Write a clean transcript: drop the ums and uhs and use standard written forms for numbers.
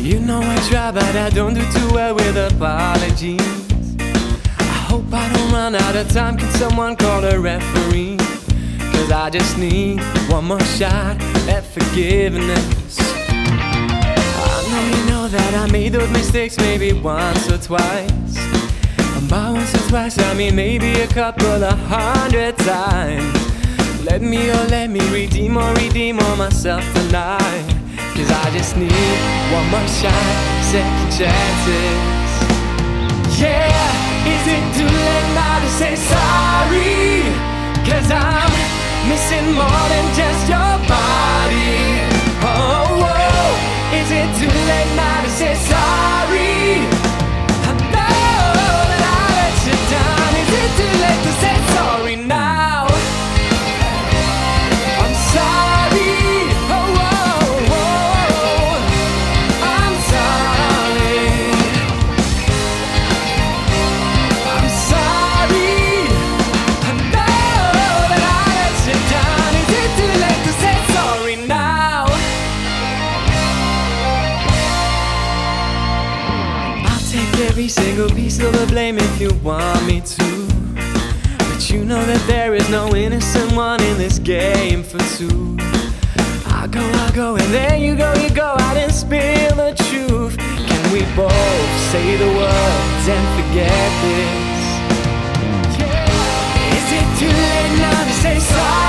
You know I try, but I don't do too well with apologies. I hope I don't run out of time. Can someone call a referee? Cause I just need one more shot at forgiveness. I know you know that I made those mistakes maybe once or twice. And by once or twice I mean maybe a couple of 100 times. Let me redeem all myself tonight. Cause I just need one more shot, second chances. Yeah, is it too late now to say sorry? Cause I'm missing more than just your body. Oh, whoa. Is it too late now to say sorry? I know that I let you down. Is it too late to say sorry now? I'm sorry. Oh, whoa, whoa. I'm sorry. I'm sorry. I know that I let you down. Is it too late to say sorry now? I'll take every single piece of the blame if you want me to. But you know that there is no innocent one in this game for two. I go, and there you go out and spill the truth. Can we both say the words and forget this? Is it too late now to say sorry?